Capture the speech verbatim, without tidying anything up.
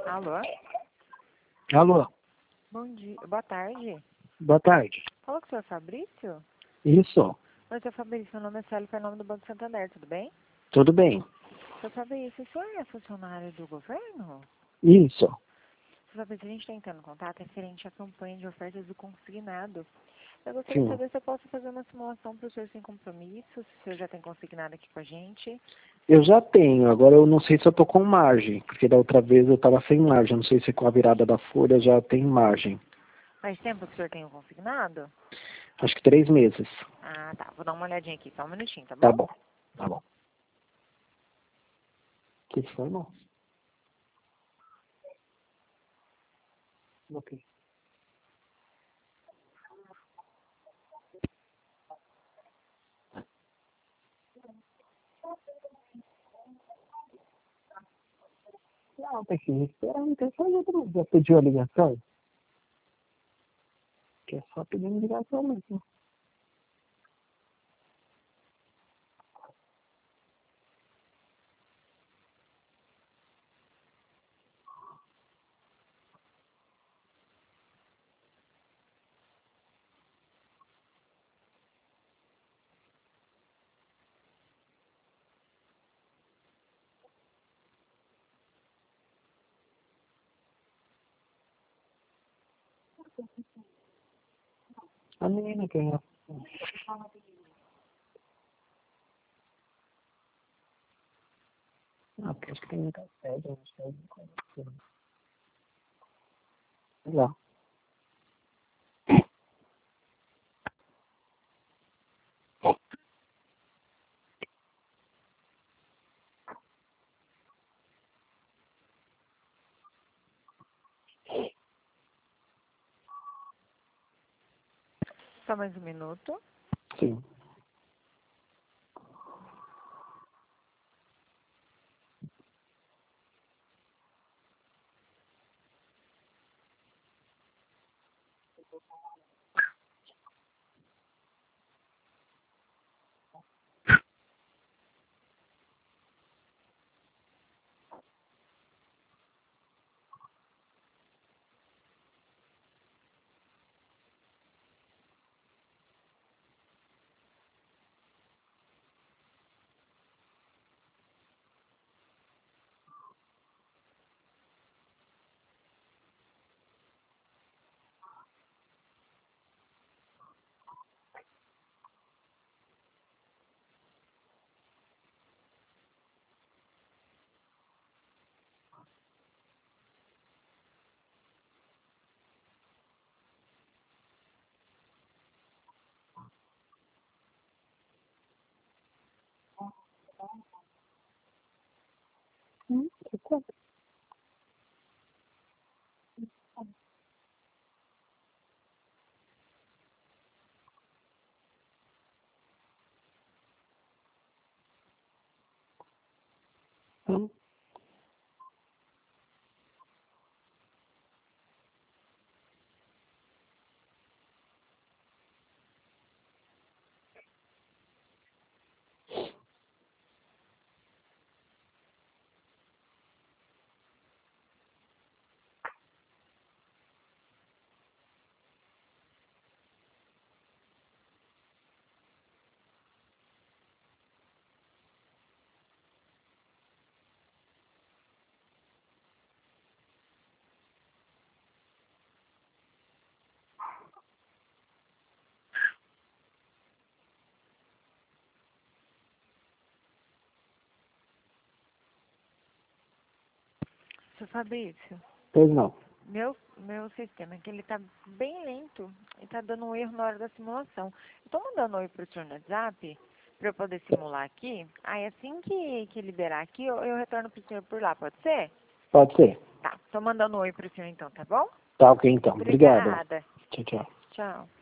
Alô? Alô, Bom dia. Boa tarde. boa tarde. Falou com o senhor Fabrício? Isso, Oi, seu Fabrício, meu nome é Célio Fernando do Banco Santander, tudo bem? tudo bem. Seu Fabrício, o senhor é funcionário do governo? Isso. Seu Fabrício, a gente está entrando em contato referente à campanha de ofertas do consignado. Eu gostaria de Sim. saber se eu posso fazer uma simulação para o senhor sem compromisso, se o senhor já tem consignado aqui com a gente. Eu já tenho, agora eu não sei se eu tô com margem, porque da outra vez eu tava sem margem, eu não sei se com a virada da folha já tem margem. Faz tempo que o senhor tem o consignado? Acho que três meses. Ah, tá. Vou dar uma olhadinha aqui, só um minutinho, tá bom? Tá bom, tá bom. O que foi, irmão? Ok. Não, tem que esperar, não tem que fazer tudo. Já pediu a ligação? Que é só pedir a ligação mesmo. A menina que é. Ah, porque acho que tem muita sede, não sei. Sei lá. Só mais um minuto. Sim. Hum, que coisa. Hum. Seu Fabrício, Pois não. meu, meu sistema aqui, ele tá bem lento. E tá dando um erro na hora da simulação. Eu tô mandando um oi pro senhor no WhatsApp pra eu poder simular aqui. Aí assim que, que liberar aqui, eu, eu retorno pro senhor por lá, pode ser? Pode ser. Tá, tô mandando um oi pro senhor então, tá bom? Tá ok então. Obrigado. Obrigada. Tchau, tchau. Tchau.